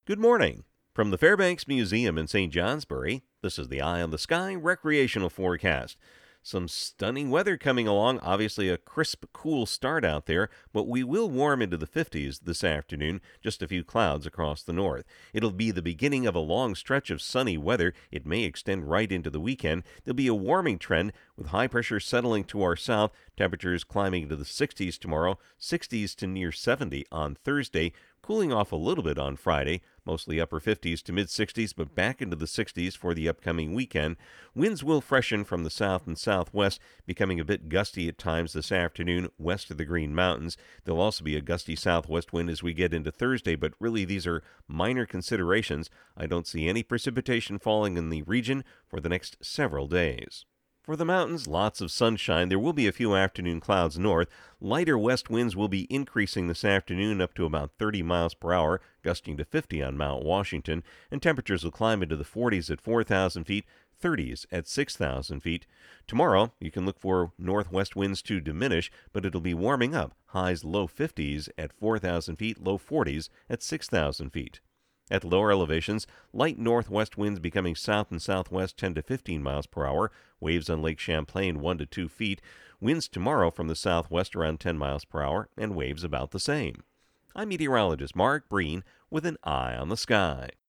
Good morning. From the Fairbanks Museum in St. Johnsbury, this is the Eye on the Sky recreational forecast. Some stunning weather coming along, obviously a crisp, cool start out there, but we will warm into the 50s this afternoon, just a few clouds across the north. It'll be the beginning of a long stretch of sunny weather. It may extend right into the weekend. There'll be a warming trend with high pressure settling to our south, temperatures climbing into the 60s tomorrow, 60s to near 70 on Thursday, cooling off a little bit on Friday, mostly upper 50s to mid 60s, but back into the 60s for the upcoming weekend. Winds will freshen from the south and southwest, becoming a bit gusty at times this afternoon west of the Green Mountains. There'll also be a gusty southwest wind as we get into Thursday, but really these are minor considerations. I don't see any precipitation falling in the region for the next several days. For the mountains, lots of sunshine. There will be a few afternoon clouds north. Lighter west winds will be increasing this afternoon up to about 30 miles per hour, gusting to 50 on Mount Washington, and temperatures will climb into the 40s at 4,000 feet, 30s at 6,000 feet. Tomorrow, you can look for northwest winds to diminish, but it'll be warming up. Highs low 50s at 4,000 feet, low 40s at 6,000 feet. At lower elevations, light northwest winds becoming south and southwest 10 to 15 miles per hour. Waves on Lake Champlain 1 to 2 feet. Winds tomorrow from the southwest around 10 miles per hour, and waves about the same. I'm meteorologist Mark Breen with an eye on the sky.